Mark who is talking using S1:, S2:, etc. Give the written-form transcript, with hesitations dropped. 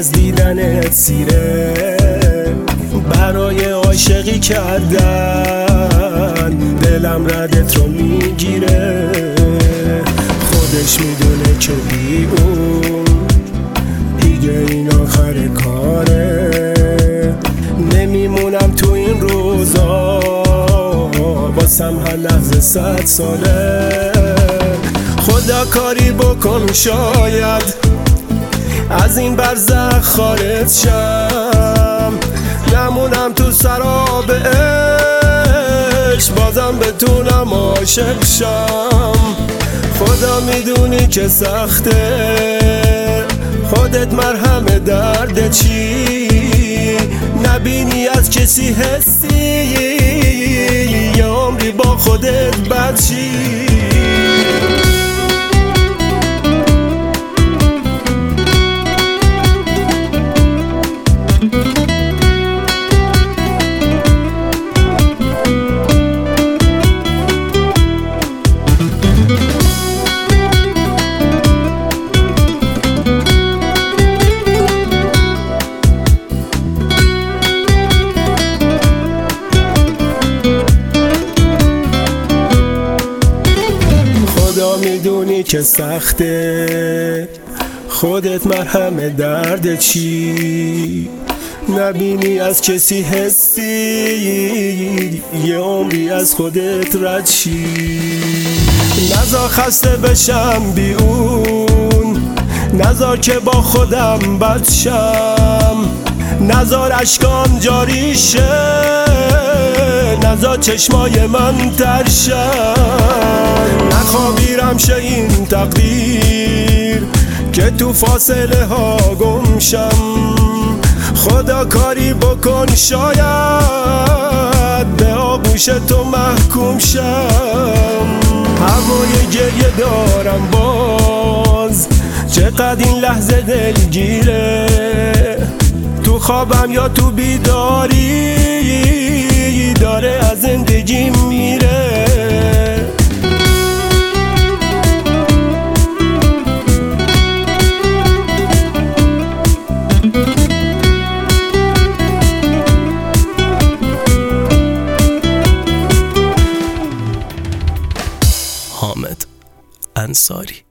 S1: از دیدنت سیره، برای عاشقی کردن دلم ردت رو میگیره. خودش میدونه که بی اون دیگه این آخر کاره. نمیمونم تو این روزا، واسم هر لحظه 100 ساله. خدا کاری بکن شاید از این برزخ خارج شم، نمونم تو سراب عشق، بازم بتونم عاشق شم. خدا میدونی که سخته، خودت مرهم درد چی، نبینی از کسی حسی، یه عمری با خودت بد چی. میدونی که سخته، خودت مرهم درد چی، نبینی از کسی حسی، یه عمری از خودت رد شی. نذار خسته بشم بی اون، نذار که با خودم بد شم، نذار اشکام جاری شه، نذار چشمای من ترشن. نخوابیرم شه این تقدیر که تو فاصله ها گم شم. خدا کاری بکن شاید به آغوش تو محکوم شم. هوای گریه دارم باز، چقدر این لحظه دلگیره، تو خوابم یا تو بیداری داره از زندگی میره.
S2: حامد انصاری.